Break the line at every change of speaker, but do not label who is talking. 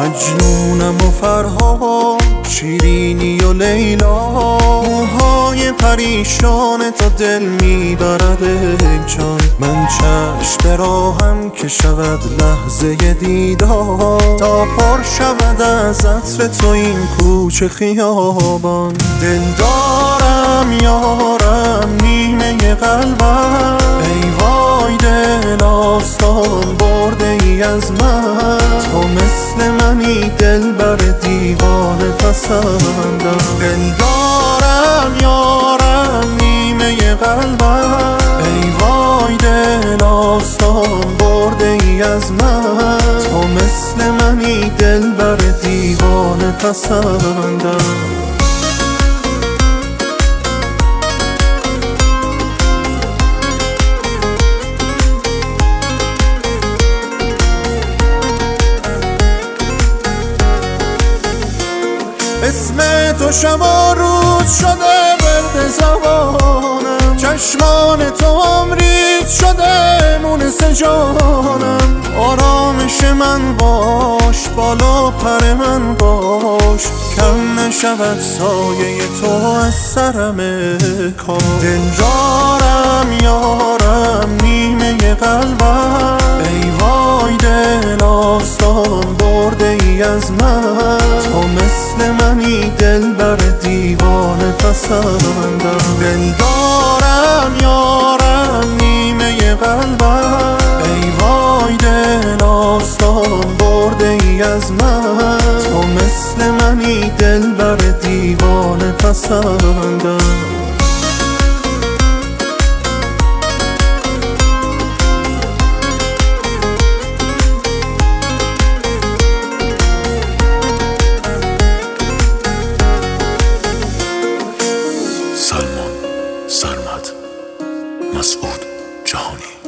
مجنونم و فرهاد، شیرینی و لیلا، موهای پریشان تا دل میبرد ای جان. من چشم براهم که شود لحظه دیدار، تا پر شود از عطر تو این کوچه خیابان. دل دارم یارم نیمه قلبم، ای وای دل آستان برده ای از من. تو مثل منی دلبر دیوانه پسندم. دل دارم یارم نیمه قلبم، ای وای دل آستان برده ای از من. تو مثل منی دلبر دیوانه پسندم. اسم تو شب و روز شده ورد زبانم، چشمان تو امریز شده مونس جانم. آرامش من باش، بالا پر من باش، کم نشود سایه تو از سرم کاش. دل دارم یارم نیمه قلبم، ای وای دل آستان برده ای از من. تو مثل منی دلبر دیوانه پسندم. دل دارم یارم نیمه قلبم، ای وای دل آستان برده ای از من. تو مثل منی دلبر دیوانه پسندم.
سلمان سرمد، مسعود جهانی.